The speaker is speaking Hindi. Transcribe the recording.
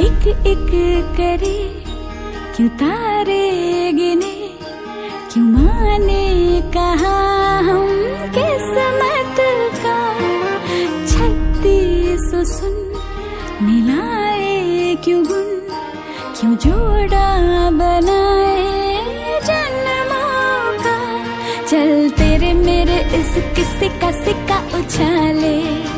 एक एक करे क्यों तारे गिने, क्यों माने कहा हम किस्मत का। 36 सुन मिलाए क्यों गुन, क्यों जोड़ा बनाए जन्मों का। चल तेरे मेरे इस किस्से का सिक्का उछाले।